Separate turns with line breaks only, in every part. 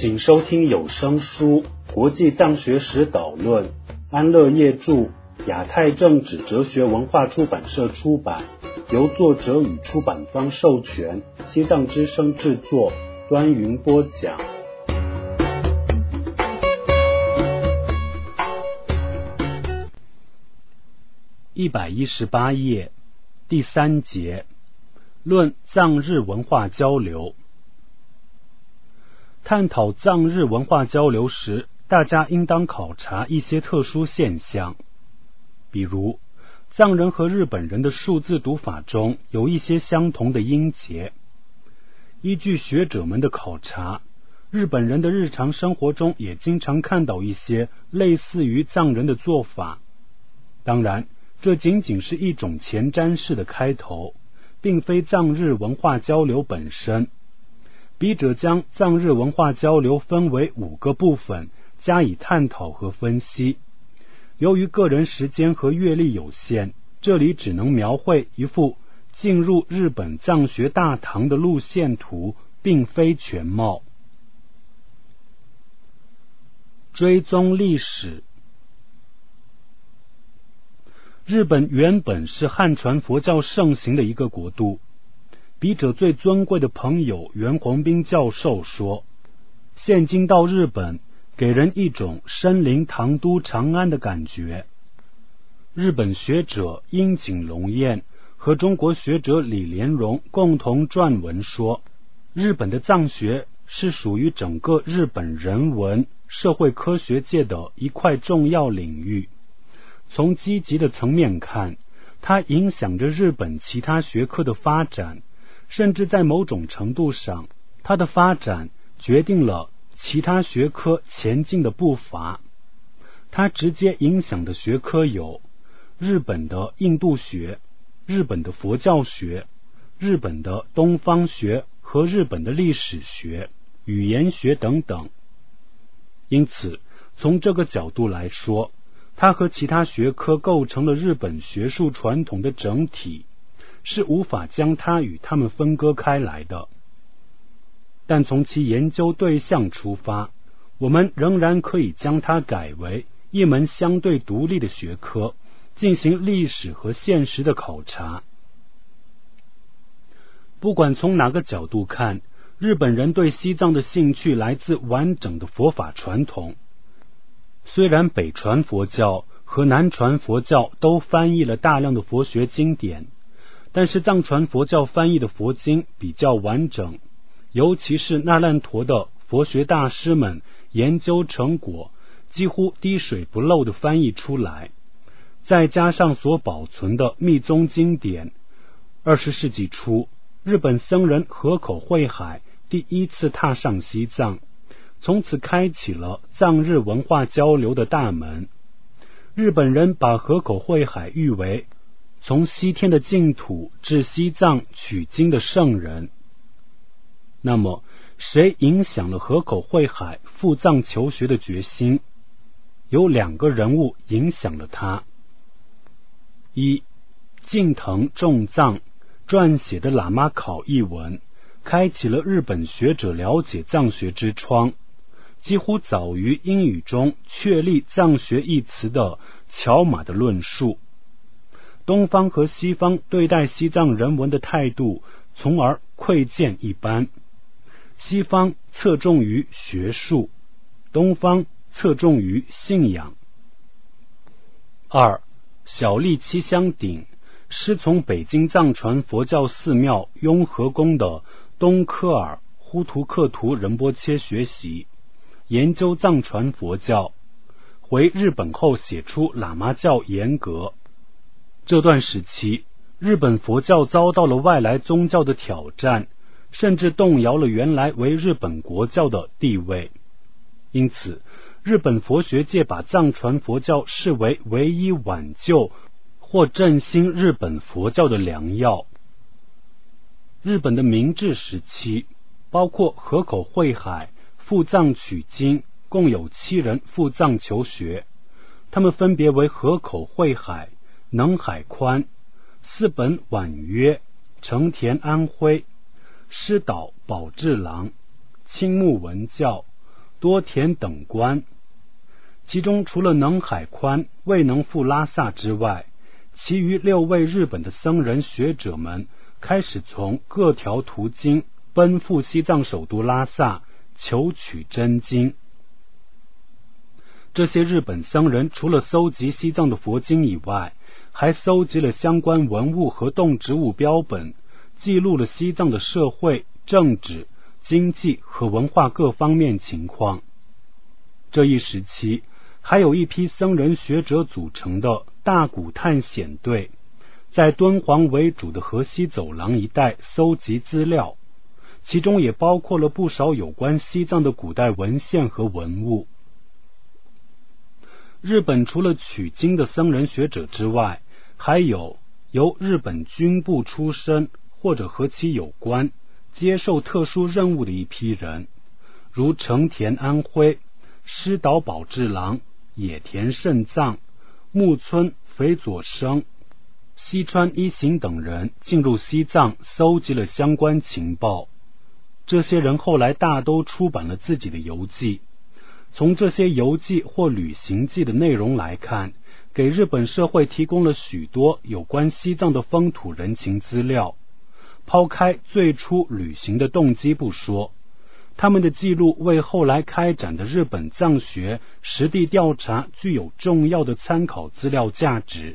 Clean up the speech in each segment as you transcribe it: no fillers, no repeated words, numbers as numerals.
请收听有声书《国际藏学史导论》，安乐业著，亚太政治哲学文化出版社出版，由作者与出版方授权，西藏之声制作，端云播讲。118页，第3节，论藏日文化交流。探讨藏日文化交流时，大家应当考察一些特殊现象，比如藏人和日本人的数字读法中有一些相同的音节。依据学者们的考察，日本人的日常生活中也经常看到一些类似于藏人的做法。当然，这仅仅是一种前瞻式的开头，并非藏日文化交流本身。笔者将藏日文化交流分为5个部分加以探讨和分析。由于个人时间和阅历有限，这里只能描绘一幅进入日本藏学大唐的路线图，并非全貌。追踪历史。日本原本是汉传佛教盛行的一个国度。笔者最尊贵的朋友袁宏斌教授说，现今到日本给人一种身临唐都长安的感觉。日本学者樱井隆彦和中国学者李连荣共同撰文说，日本的藏学是属于整个日本人文社会科学界的一块重要领域。从积极的层面看，它影响着日本其他学科的发展，甚至在某种程度上，它的发展决定了其他学科前进的步伐。它直接影响的学科有日本的印度学、日本的佛教学、日本的东方学和日本的历史学、语言学等等。因此，从这个角度来说，它和其他学科构成了日本学术传统的整体，是无法将它与它们分割开来的。但从其研究对象出发，我们仍然可以将它改为一门相对独立的学科，进行历史和现实的考察。不管从哪个角度看，日本人对西藏的兴趣来自完整的佛法传统。虽然北传佛教和南传佛教都翻译了大量的佛学经典，但是藏传佛教翻译的佛经比较完整，尤其是那烂陀的佛学大师们研究成果几乎滴水不漏地翻译出来，再加上所保存的密宗经典，20世纪初，日本僧人河口惠海第一次踏上西藏，从此开启了藏日文化交流的大门。日本人把河口惠海誉为从西天的净土至西藏取经的圣人。那么，谁影响了河口惠海赴藏求学的决心？有2个人物影响了他。一，近藤重藏撰写的喇嘛考译文，开启了日本学者了解藏学之窗，几乎早于英语中确立藏学一词的乔马的论述。东方和西方对待西藏人文的态度从而窥见一斑，西方侧重于学术，东方侧重于信仰。2，小笠七香顶师从北京藏传佛教寺庙雍和宫的东科尔呼图克图仁波切学习，研究藏传佛教，回日本后写出喇嘛教严格。这段时期，日本佛教遭到了外来宗教的挑战，甚至动摇了原来为日本国教的地位。因此，日本佛学界把藏传佛教视为唯一挽救或振兴日本佛教的良药。日本的明治时期，包括河口惠海赴藏取经，共有7人赴藏求学，他们分别为河口惠海、能海宽、四本婉约、成田安辉、师岛宝治郎、青木文教、 多田等官。其中除了能海宽未能赴拉萨之外，其余6位日本的僧人学者们开始从各条途经奔赴西藏首都拉萨，求取真经。这些日本僧人除了搜集西藏的佛经以外，还搜集了相关文物和动植物标本，记录了西藏的社会、政治、经济和文化各方面情况。这一时期还有一批僧人学者组成的大古探险队，在敦煌为主的河西走廊一带搜集资料，其中也包括了不少有关西藏的古代文献和文物。日本除了取经的僧人学者之外，还有由日本军部出身或者和其有关接受特殊任务的一批人，如成田安辉、师岛保治郎、野田慎藏、木村肥佐生、西川一行等人进入西藏，搜集了相关情报。这些人后来大都出版了自己的游记。从这些游记或旅行记的内容来看，给日本社会提供了许多有关西藏的风土人情资料。抛开最初旅行的动机不说，他们的记录为后来开展的日本藏学实地调查具有重要的参考资料价值。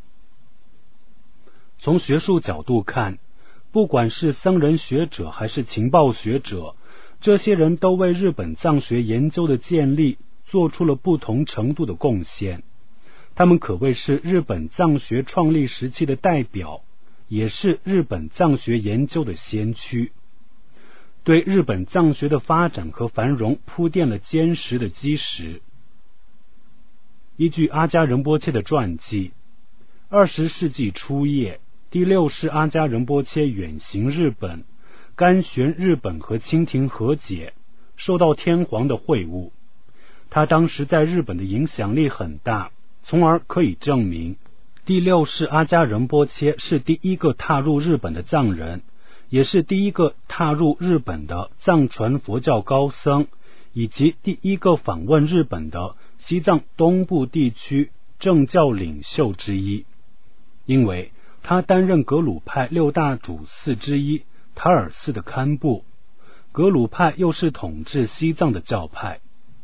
从学术角度看，不管是僧人学者还是情报学者，这些人都为日本藏学研究的建立做出了不同程度的贡献。他们可谓是日本藏学创立时期的代表，也是日本藏学研究的先驱，对日本藏学的发展和繁荣铺垫了坚实的基石。依据阿伽仁波切的传记，20世纪初叶，第6世阿伽仁波切远行日本，甘旋日本和清廷和解，受到天皇的会晤。他当时在日本的影响力很大，从而可以证明第6世阿伽仁波切是第一个踏入日本的藏人，也是第一个踏入日本的藏传佛教高僧，以及第一个访问日本的西藏东部地区政教领袖之一。因为他担任格鲁派6大主寺之一塔尔寺的堪布，格鲁派又是统治西藏的教派。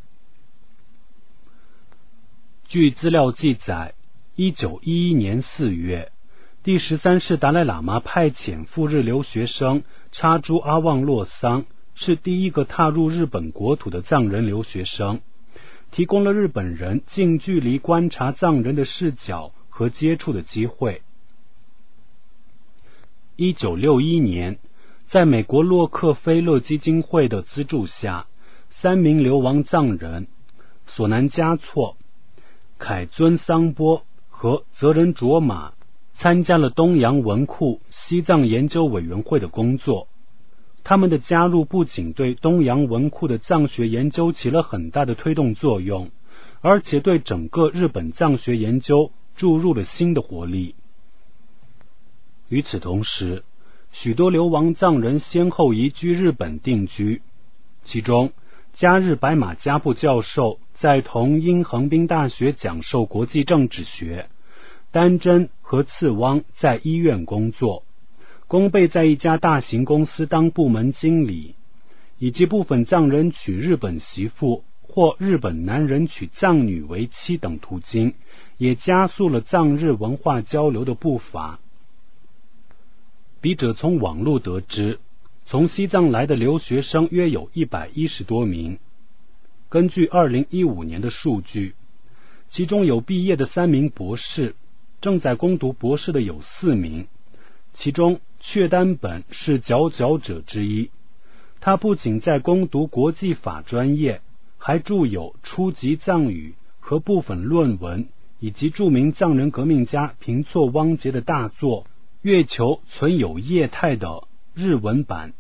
据资料记载，1911年4月，第13世达赖喇嘛派遣赴日留学生插珠阿旺洛桑，是第一个踏入日本国土的藏人留学生，提供了日本人近距离观察藏人的视角和接触的机会。1961年，在美国洛克菲勒基金会的资助下，3名流亡藏人索南嘉措、凯尊桑波和泽仁卓玛参加了东洋文库西藏研究委员会的工作。他们的加入不仅对东洋文库的藏学研究起了很大的推动作用，而且对整个日本藏学研究注入了新的活力。与此同时，许多流亡藏人先后移居日本定居，其中加日白马加布教授在同英横滨大学讲授国际政治学，丹真和次汪在医院工作，宫贝在一家大型公司当部门经理，以及部分藏人娶日本媳妇或日本男人娶藏女为妻等途径，也加速了藏日文化交流的步伐。笔者从网络得知，从西藏来的留学生约有110多名。根据2015年的数据，其中有毕业的3名博士，正在攻读博士的有4名，其中阙丹本是佼佼者之一。他不仅在攻读国际法专业，还著有初级藏语和部分论文，以及著名藏人革命家平措汪杰的大作《月球存有液态》的日文版。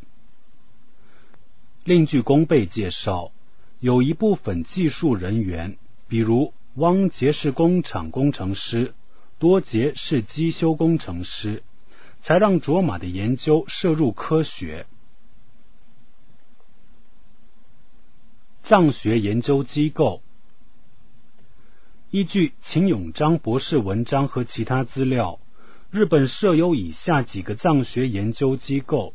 另据宫贝介绍，有一部分技术人员，比如汪杰是工厂工程师，多杰是机修工程师，才让卓玛的研究涉入科学。 藏学研究机构。依据秦永章博士文章和其他资料，日本设有以下几个藏学研究机构：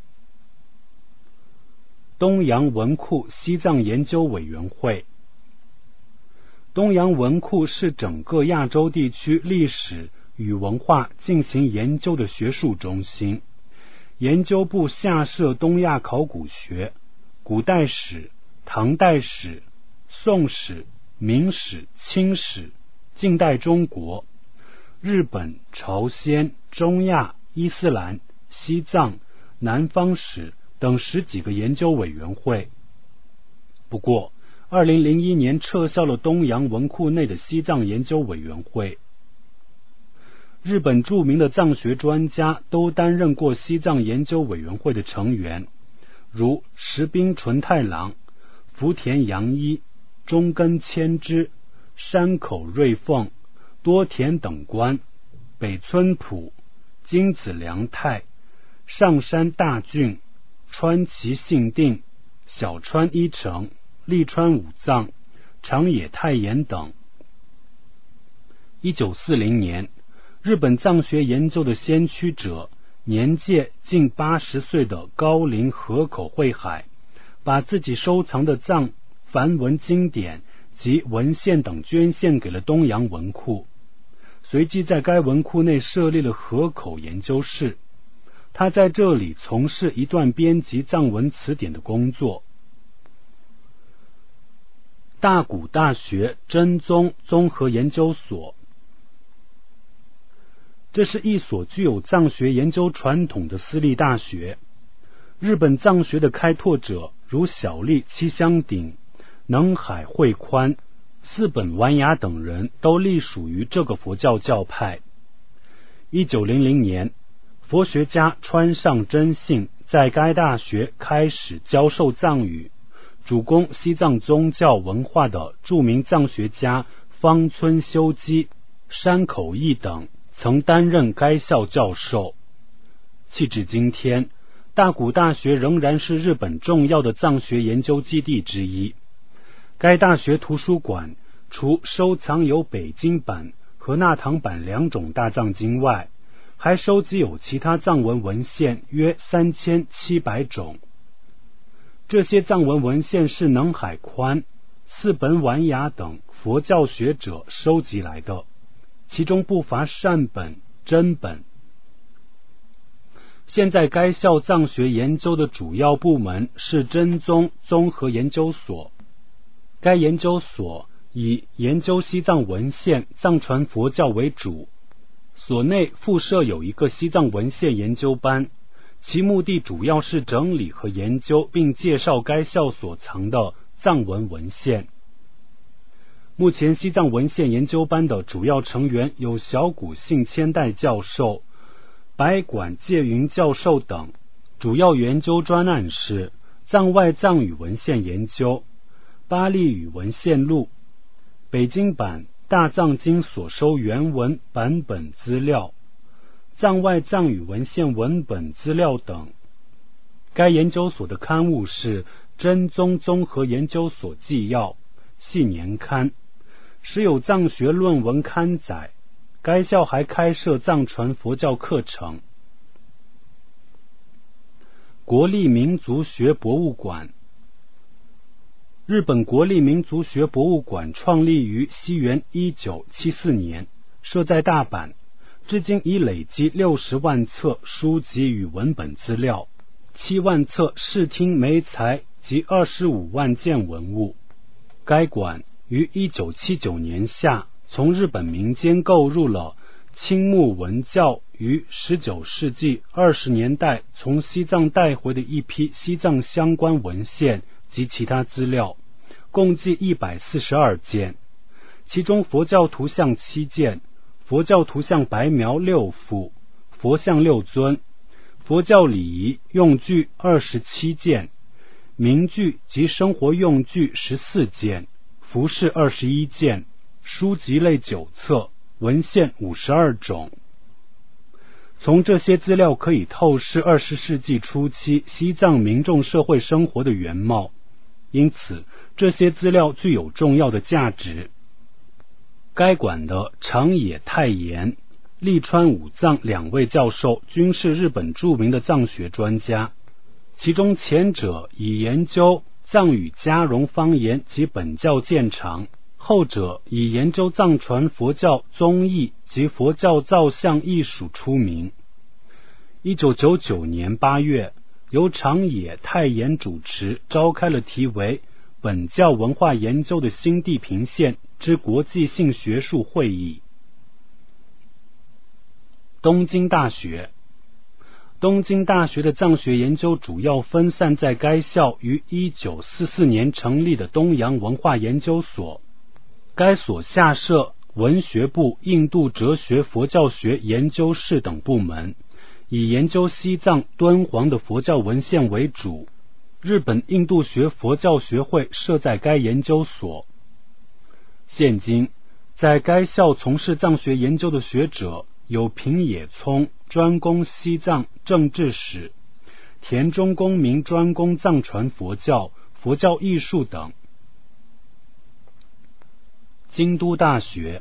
东洋文库西藏研究委员会。东洋文库是整个亚洲地区历史与文化进行研究的学术中心，研究部下设东亚考古学、古代史、唐代史、宋史、明史、清史、近代中国、日本、朝鲜、中亚、伊斯兰、西藏、南方史等10几个研究委员会。不过2001年撤销了东洋文库内的西藏研究委员会。日本著名的藏学专家都担任过西藏研究委员会的成员，如石滨纯太郎、福田洋一、中根千之、山口瑞凤、多田等官、北村普、金子良太、上山大俊、川崎信定、小川一成、立川武藏、长野太彦等。1940年，日本藏学研究的先驱者，年届近80岁的高龄河口惠海，把自己收藏的藏梵文经典及文献等捐献给了东洋文库，随即在该文库内设立了河口研究室。他在这里从事一段编辑藏文词典的工作。大谷大学真宗综合研究所，这是一所具有藏学研究传统的私立大学。日本藏学的开拓者如小笠七香鼎、能海惠宽、四本完雅等人都隶属于这个佛教教派。1900年，佛学家川上真信在该大学开始教授藏语，主攻西藏宗教文化的著名藏学家方村修基、山口义等曾担任该校教授。迄至今天，大谷大学仍然是日本重要的藏学研究基地之一。该大学图书馆除收藏有北京版和纳唐版2种大藏经外，还收集有其他藏文文献约3700种。这些藏文文献是能海宽、四本完雅等佛教学者收集来的，其中不乏善本、真本。现在该校藏学研究的主要部门是真宗综合研究所。该研究所以研究西藏文献、藏传佛教为主，所内附设有一个西藏文献研究班，其目的主要是整理和研究并介绍该校所藏的藏文文献。目前西藏文献研究班的主要成员有小谷幸千代教授、白管介云教授等，主要研究专案是藏外藏语文献研究、巴利语文献录、北京版大藏经所收原文版本资料、藏外藏语文献文本资料等。该研究所的刊物是真宗综合研究所纪要系年刊，时有藏学论文刊载。该校还开设藏传佛教课程。国立民族学博物馆，日本国立民族学博物馆创立于西元1974年，设在大阪，至今已累积60万册书籍与文本资料，7万册视听媒材及25万件文物。该馆于1979年夏从日本民间购入了青木文教于19世纪20年代从西藏带回的一批西藏相关文献及其他资料，共计142件，其中佛教图像7件，佛教图像白描6幅，佛像6尊，佛教礼仪用具27件，名具及生活用具14件，服饰21件，书籍类9册，文献52种。从这些资料可以透视20世纪初期西藏民众社会生活的原貌，因此这些资料具有重要的价值。该馆的长野太彦、立川武藏两位教授均是日本著名的藏学专家，其中前者以研究藏语嘉绒方言及本教见长，后者以研究藏传佛教宗义及佛教造像艺术出名。1999年8月，由长野太彦主持召开了题为本教文化研究的新地平线之国际性学术会议。东京大学的藏学研究主要分散在该校于1944年成立的东洋文化研究所，该所下设文学部、印度哲学、佛教学研究室等部门，以研究西藏敦煌的佛教文献为主。日本印度学佛教学会设在该研究所。现今在该校从事藏学研究的学者有平野聪专攻西藏政治史，田中公明专攻藏传佛教、佛教艺术等。京都大学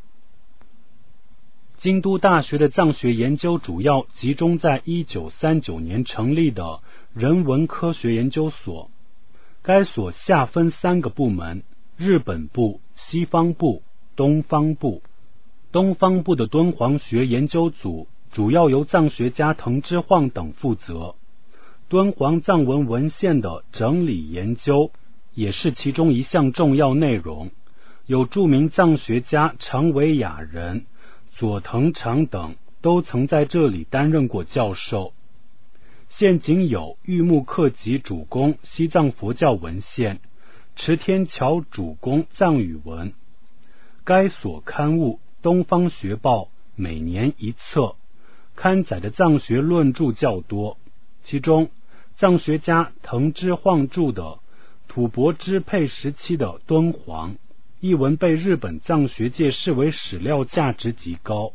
的藏学研究主要集中在1939年成立的人文科学研究所，该所下分3个部门：日本部、西方部、东方部。东方部的敦煌学研究组主要由藏学家藤之晃等负责，敦煌藏文文献的整理研究也是其中一项重要内容，有著名藏学家长尾雅人、佐藤长等都曾在这里担任过教授。现仅有玉木克己主攻西藏佛教文献，池天桥主攻藏语文。该所刊物《东方学报》每年1册，刊载的藏学论著较多，其中藏学家藤之晃著的《吐蕃支配时期的敦煌》一文被日本藏学界视为史料价值极高。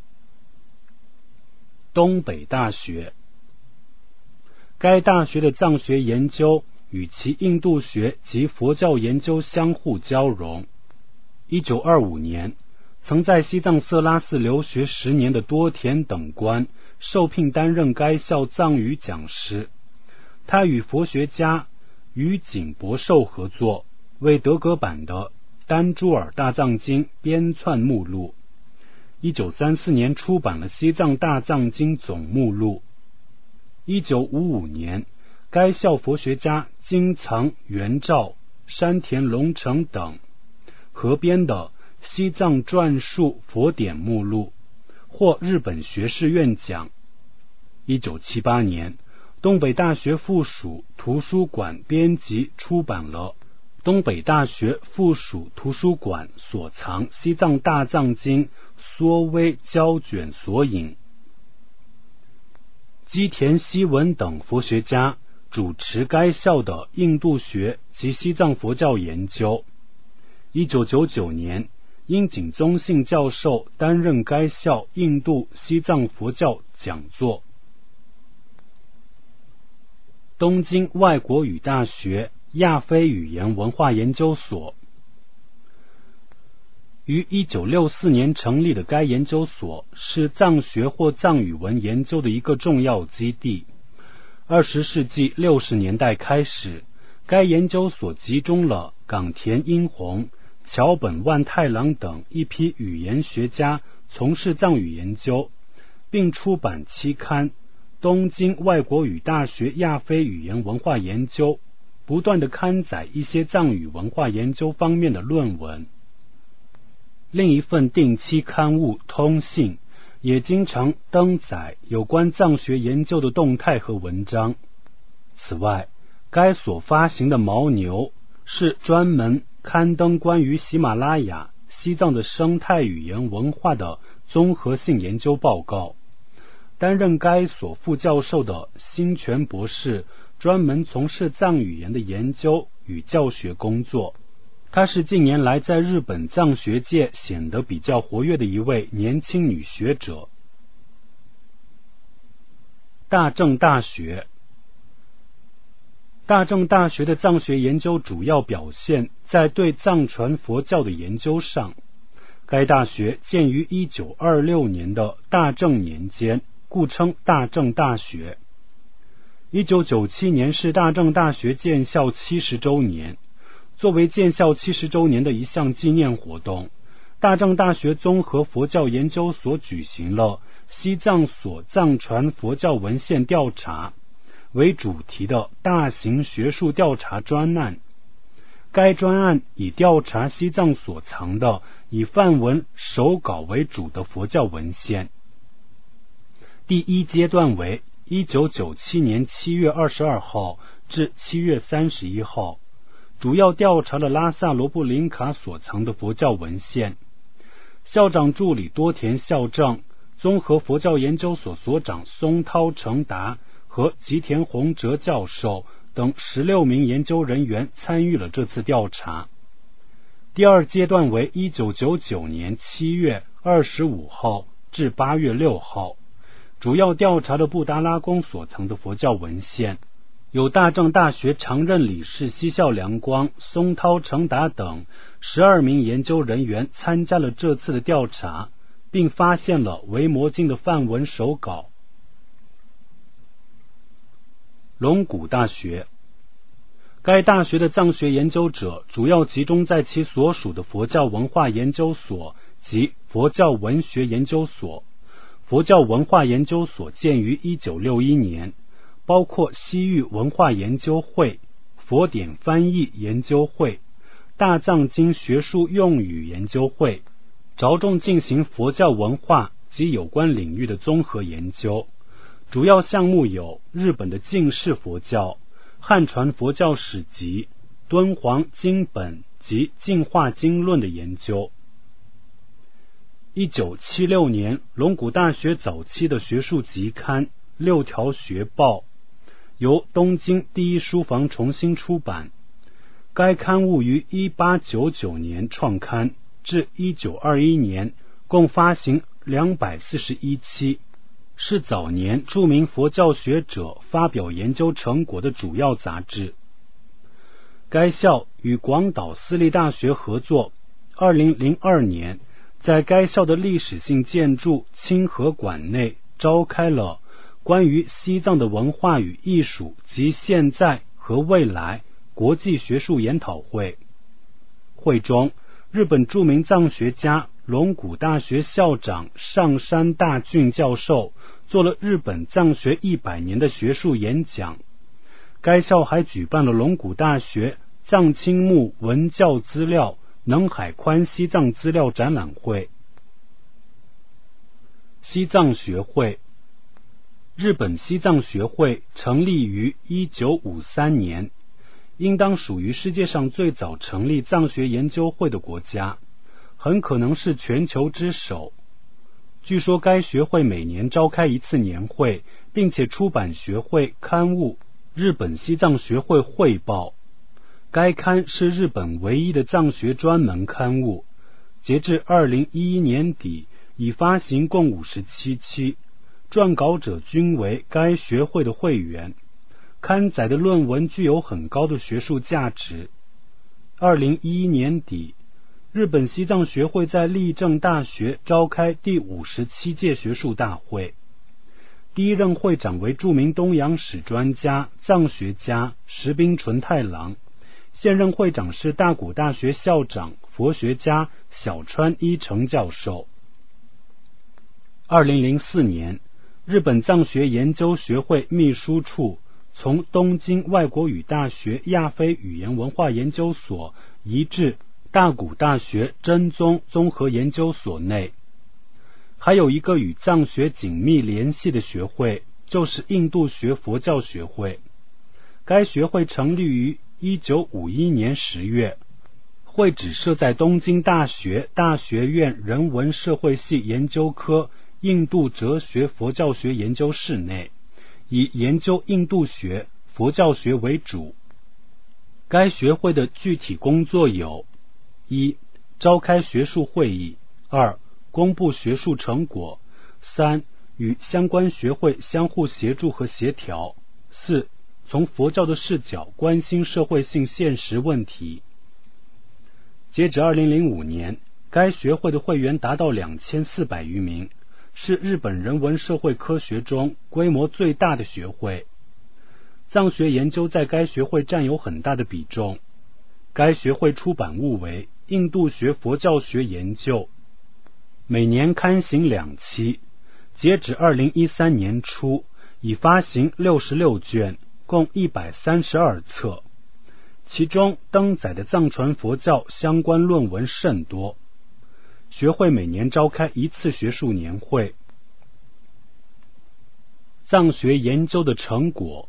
东北大学，该大学的藏学研究与其印度学及佛教研究相互交融。1925年，曾在西藏色拉寺留学10年的多田等官受聘担任该校藏语讲师。他与佛学家宇井博寿合作，为德格版的丹珠尔大藏经编纂目录。1934年出版了西藏大藏经总目录。1955年，该校佛学家金藏元照、山田龙成等合编的西藏篆述佛典目录获日本学士院奖。1978年，东北大学附属图书馆编辑出版了东北大学附属图书馆所藏西藏大藏经缩微胶卷索引。基田希文等佛学家主持该校的印度学及西藏佛教研究。1999年，樱井宗信教授担任该校印度西藏佛教讲座。东京外国语大学亚非语言文化研究所于1964年成立的该研究所是藏学或藏语文研究的一个重要基地。20世纪60年代开始，该研究所集中了冈田英弘、桥本万太郎等一批语言学家从事藏语研究，并出版期刊《东京外国语大学亚非语言文化研究》，不断地刊载一些藏语文化研究方面的论文。另一份定期刊物《通信》也经常登载有关藏学研究的动态和文章。此外，该所发行的《牦牛》是专门刊登关于喜马拉雅、西藏的生态语言文化的综合性研究报告。担任该所副教授的新泉博士专门从事藏语言的研究与教学工作。她是近年来在日本藏学界显得比较活跃的一位年轻女学者。大正大学大正大学的藏学研究主要表现在对藏传佛教的研究上。该大学建于1926年的大正年间，故称大正大学。1997年是大正大学建校70周年。作为建校70周年的一项纪念活动，大正大学综合佛教研究所举行了西藏所藏传佛教文献调查为主题的大型学术调查专案。该专案以调查西藏所藏的以梵文手稿为主的佛教文献。第一阶段为1997年7月22号至7月31号，主要调查了拉萨罗布林卡所藏的佛教文献。校长助理多田孝正、综合佛教研究所所长松涛成达和吉田宏哲教授等16名研究人员参与了这次调查。第二阶段为1999年7月25号至8月6号，主要调查了布达拉宫所藏的佛教文献。有大正大学常任理事西孝良光、松涛成达等12名研究人员参加了这次的调查，并发现了维摩经的梵文手稿。龙谷大学，该大学的藏学研究者主要集中在其所属的佛教文化研究所及佛教文学研究所。佛教文化研究所建于1961年，包括西域文化研究会、佛典翻译研究会、大藏经学术用语研究会，着重进行佛教文化及有关领域的综合研究。主要项目有日本的净世佛教、汉传佛教史籍、敦煌经本及净化经论的研究。1976年，龙谷大学早期的学术集刊《六条学报》由东京第一书房重新出版。该刊物于1899年创刊，至1921年共发行241期，是早年著名佛教学者发表研究成果的主要杂志。该校与广岛私立大学合作，2002年在该校的历史性建筑清河馆内召开了关于西藏的文化与艺术及现在和未来国际学术研讨会。会中，日本著名藏学家、龙谷大学校长上山大俊教授做了日本藏学100年的学术演讲。该校还举办了龙谷大学藏青木文教资料能海宽西藏资料展览会。西藏学会，日本西藏学会成立于1953年，应当属于世界上最早成立藏学研究会的国家，很可能是全球之首。据说该学会每年召开一次年会，并且出版学会刊物《日本西藏学会汇报》。该刊是日本唯一的藏学专门刊物，截至2011年底已发行共57期，撰稿者均为该学会的会员，刊载的论文具有很高的学术价值。2011年底，日本西藏学会在立正大学召开第57届学术大会，第一任会长为著名东洋史专家、藏学家石滨纯太郎，现任会长是大谷大学校长、佛学家小川一成教授。2004年，日本藏学研究学会秘书处从东京外国语大学亚非语言文化研究所移至大谷大学真宗综合研究所内。还有一个与藏学紧密联系的学会，就是印度学佛教学会。该学会成立于1951年10月，会址设在东京大学大学院人文社会系研究科印度哲学佛教学研究室内，以研究印度学、佛教学为主。该学会的具体工作有： 1. 召开学术会议； 2. 公布学术成果； 3. 与相关学会相互协助和协调； 4. 从佛教的视角关心社会性现实问题。截止2005年，该学会的会员达到2400余名，是日本人文社会科学中规模最大的学会。藏学研究在该学会占有很大的比重。该学会出版物为《印度学佛教学研究》，每年刊行2期，截止2013年初，已发行66卷，共132册，其中登载的藏传佛教相关论文甚多。学会每年召开1次学术年会。藏学研究的成果，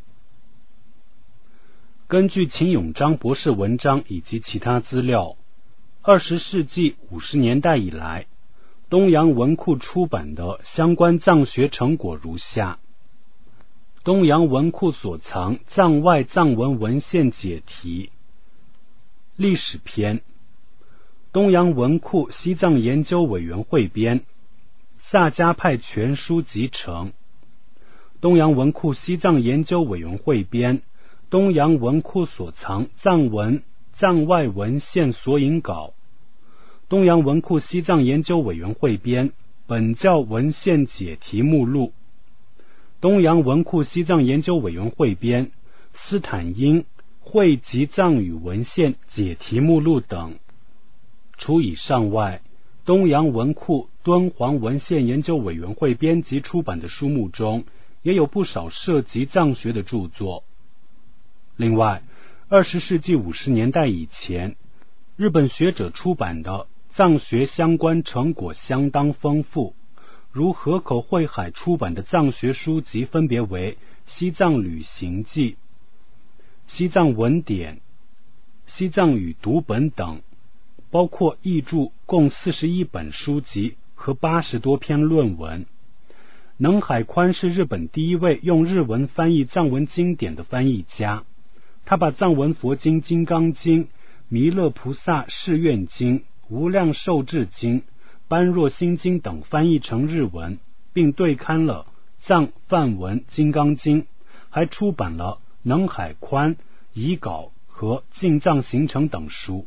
根据秦永章博士文章以及其他资料，20世纪50年代以来，东洋文库出版的相关藏学成果如下：东洋文库所藏藏外藏文文献解题，历史篇，东洋文库西藏研究委员会编，萨迦派全书集成，东洋文库西藏研究委员会编，东洋文库所藏藏文藏外文献索引稿，东洋文库西藏研究委员会编本教文献解题目录，东洋文库西藏研究委员会编斯坦因汇集藏语文献解题目录等。除以上外，东洋文库敦煌文献研究委员会编辑出版的书目中，也有不少涉及藏学的著作。另外，20世纪50年代以前，日本学者出版的藏学相关成果相当丰富，如河口惠海出版的藏学书籍分别为《西藏旅行记》、《西藏文典》、《西藏语读本》等，包括译著共41本书籍和80多篇论文。能海宽是日本第一位用日文翻译藏文经典的翻译家，他把藏文佛经《金刚经》、弥勒菩萨誓愿经、无量寿至经、般若心经等翻译成日文，并对刊了藏梵文《金刚经》，还出版了能海宽遗稿和进藏行程等书。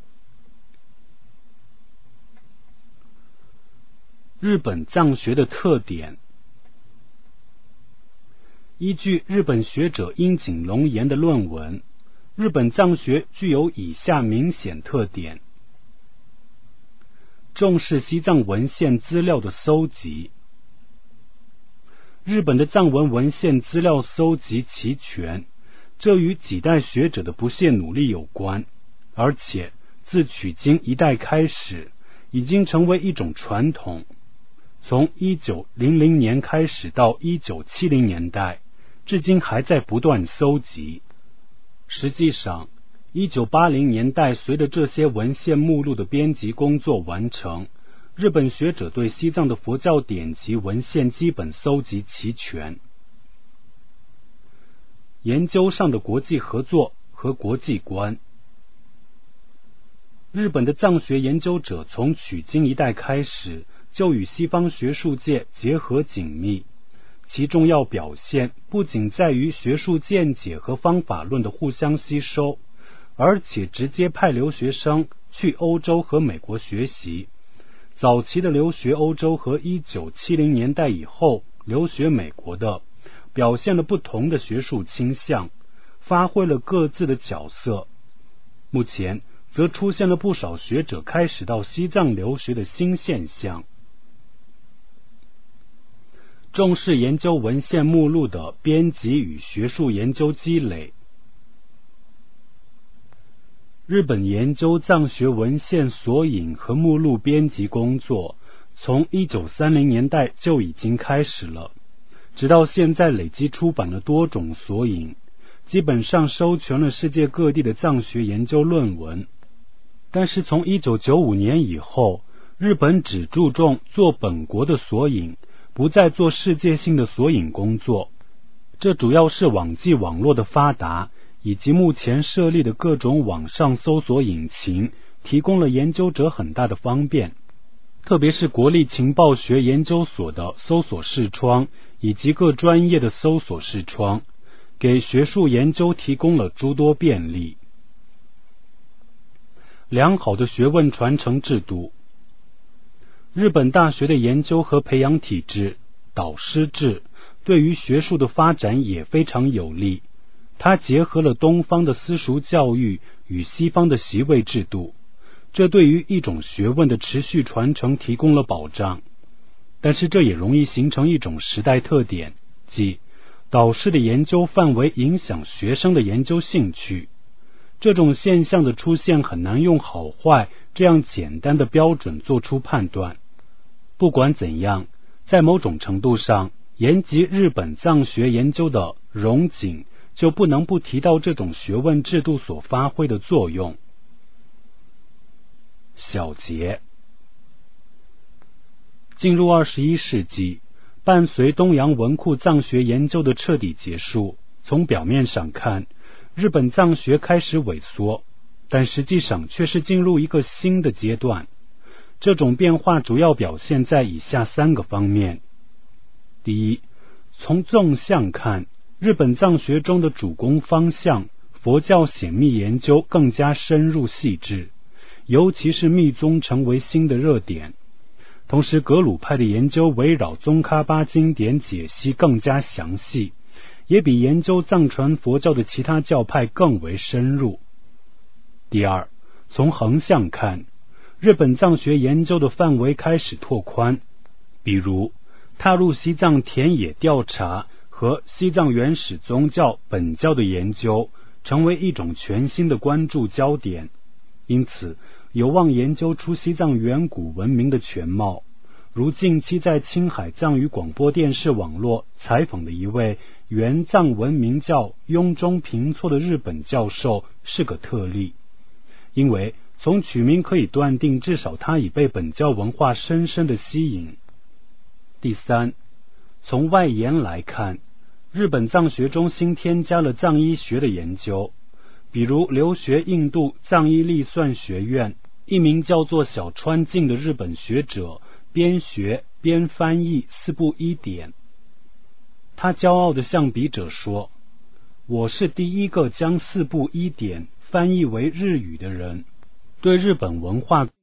日本藏学的特点，依据日本学者樱井隆彦的论文，日本藏学具有以下明显特点：重视西藏文献资料的搜集。日本的藏文文献资料搜集齐全，这与几代学者的不懈努力有关，而且自取经一代开始，已经成为一种传统。从1900年开始到1970年代，至今还在不断搜集。实际上，1980年代随着这些文献目录的编辑工作完成，日本学者对西藏的佛教典籍文献基本搜集齐全。研究上的国际合作和国际观，日本的藏学研究者从取经一代开始，就与西方学术界结合紧密，其重要表现不仅在于学术见解和方法论的互相吸收，而且直接派留学生去欧洲和美国学习。早期的留学欧洲和1970年代以后留学美国的，表现了不同的学术倾向，发挥了各自的角色。目前则出现了不少学者开始到西藏留学的新现象。重视研究文献目录的编辑与学术研究积累。日本研究藏学文献索引和目录编辑工作，从1930年代就已经开始了，直到现在累积出版了多种索引，基本上收全了世界各地的藏学研究论文。但是从1995年以后，日本只注重做本国的索引，不再做世界性的索引工作，这主要是网际网络的发达，以及目前设立的各种网上搜索引擎，提供了研究者很大的方便。特别是国立情报学研究所的搜索视窗，以及各专业的搜索视窗， 给学术研究提供了诸多便利。良好的学问传承制度。日本大学的研究和培养体制，导师制，对于学术的发展也非常有利。它结合了东方的私塾教育与西方的席位制度，这对于一种学问的持续传承提供了保障。但是这也容易形成一种时代特点，即导师的研究范围影响学生的研究兴趣。这种现象的出现很难用好坏这样简单的标准做出判断。不管怎样，在某种程度上，言及日本藏学研究的荣景，就不能不提到这种学问制度所发挥的作用。小结。进入21世纪，伴随东洋文库藏学研究的彻底结束，从表面上看，日本藏学开始萎缩，但实际上却是进入一个新的阶段。这种变化主要表现在以下3个方面。第一，从纵向看，日本藏学中的主攻方向，佛教显密研究更加深入细致，尤其是密宗成为新的热点。同时，格鲁派的研究围绕宗喀巴经典解析更加详细，也比研究藏传佛教的其他教派更为深入。第二，从横向看，日本藏学研究的范围开始拓宽，比如踏入西藏田野调查和西藏原始宗教本教的研究，成为一种全新的关注焦点。因此，有望研究出西藏远古文明的全貌，如近期在青海藏语广播电视网络采访的一位原藏文明教雍中平措的日本教授是个特例，因为从取名可以断定，至少他已被本教文化深深的吸引。第三，从外延来看，日本藏学中新添加了藏医学的研究，比如留学印度藏医历算学院，一名叫做小川静的日本学者边学边翻译四部医典。他骄傲地向笔者说：“我是第一个将四部医典翻译为日语的人。”对日本文化